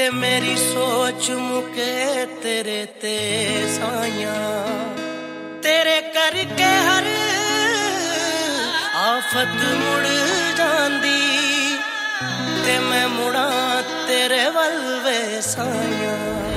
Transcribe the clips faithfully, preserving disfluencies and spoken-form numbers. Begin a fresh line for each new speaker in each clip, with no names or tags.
वे मेरी सोच मुके तेरे ते साया, तेरे करके हर आफत मुड़ जांदी ते मैं मुड़ा तेरे वल वे साया।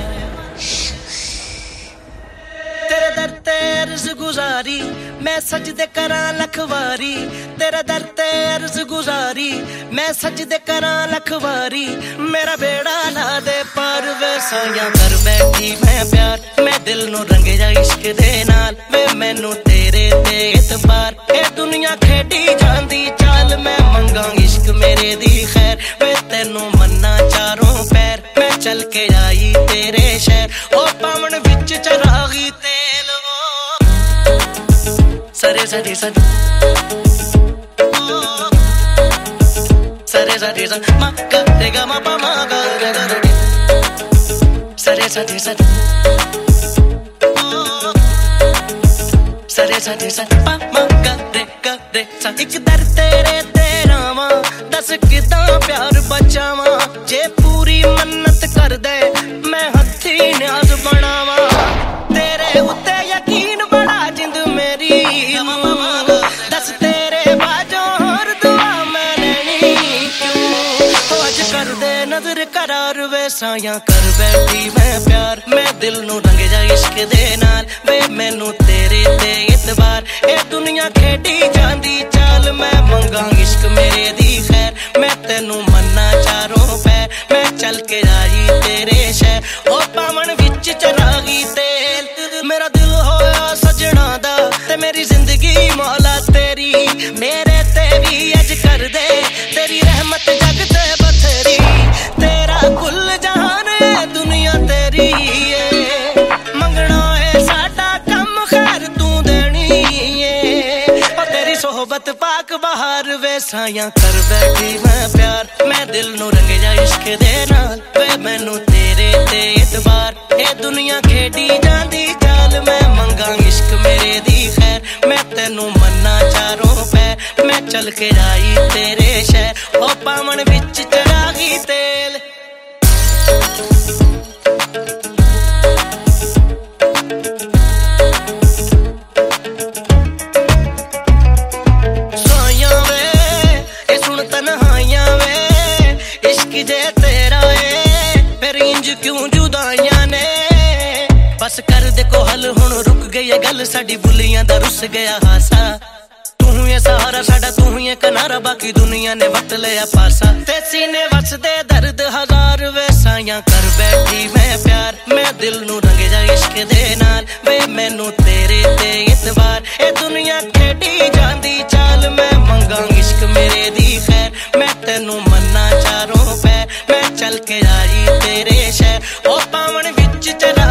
तेरे दर ते अर्ज गुजारी मैं सजदे करा लखवारी, तेरे दर ते अर्ज गुजारी मैं सजदे करा लखवारी। मेरा बेड़ा ला दे पार वे साया कर बैठी मैं प्यार, मैं दिल नू रंगे जा इश्क दे नाल वे मैनू तेरे ते इतबार। ए दुनिया खेडी जांदी चाल मैं मंगा इश्क मेरे दी खैर, वे तेनू मन्ना चारों पैर मैं चल के आई तेरे शहर। ओ पावन विच चरागी तेल वो सरे सरे सर सरे सरे सर मा ग रे ग म प म ग रे ग रे सरे सरे सर सरे सरे सर प म ग रे ग रे सा। इक दर तेरे तेरा वा दस किदां प्यार बचावा, जे पूरी मन्नत कर दे मैं हथी न्याज बनावा। तेरे उत्ते यकीन बड़ा जिंद मेरी दस तेरे बाजों और दुआ मैं लेनी क्यों। आज कर दे नजर करार वे साया कर बैठी मैं प्यार, मैं दिल नू रंगे जा इश्क दे नाल वे मैनू तेरे ते इतबार। ए दुनिया खेडी जांदी चाल मैं मंगा इश्क मेरे दी खैर, मैं तेनू मन्ना चारों पैर मैं चल के आई तेरे शहर। ओ पावन विच चरागी तेल मेरा दिल होया सजना दा ते मेरी जिंदगी मौला तेरी, मेरे ते भी अज कर दे तेरी रहमत जग ते बथेरी। तेरा कुल जहान है दुनिया तेरी है, मंगना है साडा कम खैर तू देनी है। ओ तेरी सोहबत पाक बहार वे साया कर बैठी मैं प्यार, मैं दिल नू रंगे जा इश्क दे नाल वे मैनू तेरे ते इतबार। ए दुनिया खेडी जांदी चाल मैं मंगा इश्क मेरे दी खैर, मैं तेनू मन्ना चारों पैर मैं चल के आई तेरे शहर। ओ पावन विच चरागी तेल सोया वे ए सुन तन्हाइयां वे इश्क जे तेरा है फिर इंज क्यों जुदाइयां ने। बस कर दे को हल हुण रुक गई गल साडी बुलियां दा रुस गया हासा। तू ही सहारा साडा तू ही किनारा बाकी दुनिया ने वट लिया पासा। ते सीने वसदे दर्द हजार वे साया कर बैठी मैं प्यार, मैं दिल नू रंगे जा इश्क दे नाल वे मैनू तेरे ते इतबार। ए दुनिया खेडी जांदी चाल मैं मंगा इश्क मेरे दी खैर, मैं तेनू मन्ना चारों पैर मैं चल के आई तेरे शहर। ओ पावन विच चला